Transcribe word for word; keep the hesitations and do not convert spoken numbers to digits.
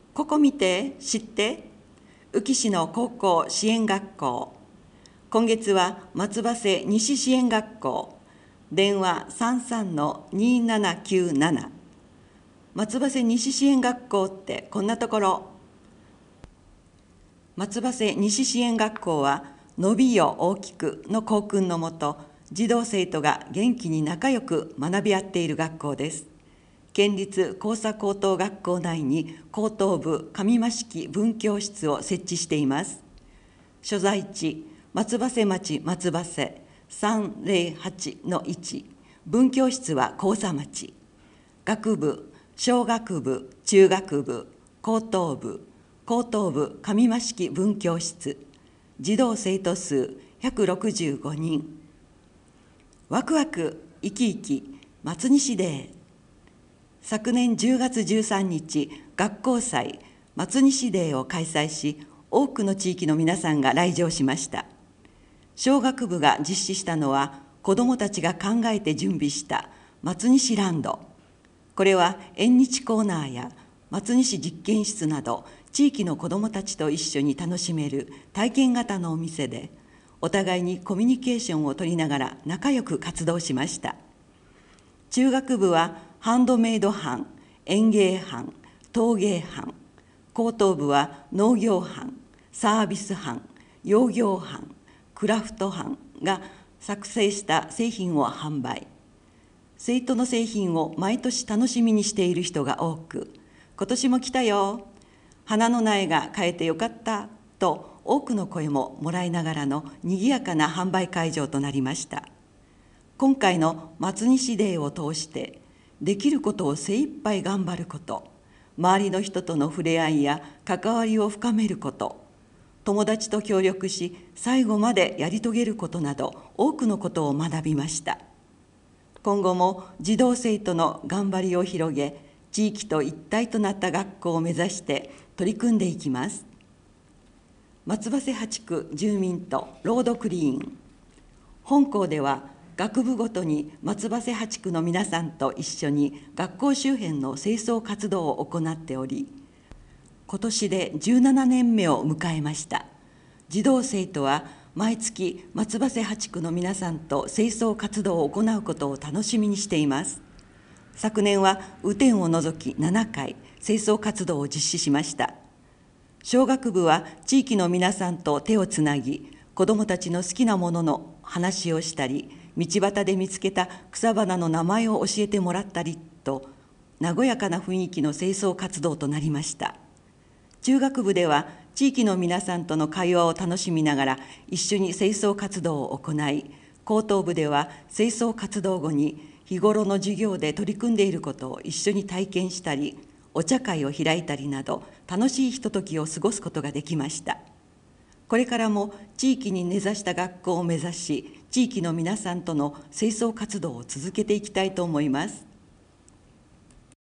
ここ見て、知って。宇城市の高校支援学校。今月は松葉瀬西支援学校。電話 さんさんのにななきゅうなな。松葉瀬西支援学校ってこんなところ。松葉瀬西支援学校は、伸びよ大きくの校訓のもと、児童生徒が元気に仲良く学び合っている学校です。県立高佐高等学校内に高等部上間式文教室を設置しています。所在地、松葉瀬町松葉瀬 さんまるはちのいち、文教室は高佐町。学部、小学部、中学部、高等部、高等部上間式文教室。児童生徒数ひゃくろくじゅうごにん。ワクワク、生き生き、松西デー。昨年じゅうがつじゅうさんにち、学校祭松西デーを開催し、多くの地域の皆さんが来場しました。小学部が実施したのは、子どもたちが考えて準備した松西ランド。これは縁日コーナーや松西実験室など、地域の子どもたちと一緒に楽しめる体験型のお店で、お互いにコミュニケーションをとりながら仲良く活動しました。中学部はハンドメイド班、園芸班、陶芸班。高等部は農業班、サービス班、養業班、クラフト班が作成した製品を販売。生徒の製品を毎年楽しみにしている人が多く、今年も来たよ、花の苗が買えてよかったと多くの声ももらいながらのにぎやかな販売会場となりました。今回の松西デーを通して、できることを精一杯頑張ること、周りの人との触れ合いや関わりを深めること、友達と協力し最後までやり遂げることなど、多くのことを学びました。今後も児童生徒の頑張りを広げ、地域と一体となった学校を目指して取り組んでいきます。松葉瀬八区住民とロードクリーン。本校では学部ごとに松葉瀬八区の皆さんと一緒に学校周辺の清掃活動を行っており、今年でじゅうななねんめを迎えました。児童生徒は毎月松葉瀬八区の皆さんと清掃活動を行うことを楽しみにしています。昨年は雨天を除きななかい清掃活動を実施しました。小学部は地域の皆さんと手をつなぎ、子どもたちの好きなものの話をしたり、道端で見つけた草花の名前を教えてもらったりと、和やかな雰囲気の清掃活動となりました。中学部では地域の皆さんとの会話を楽しみながら一緒に清掃活動を行い、高等部では清掃活動後に日頃の授業で取り組んでいることを一緒に体験したり、お茶会を開いたりなど、楽しいひとときを過ごすことができました。これからも地域に根ざした学校を目指し、地域の皆さんとの清掃活動を続けていきたいと思います。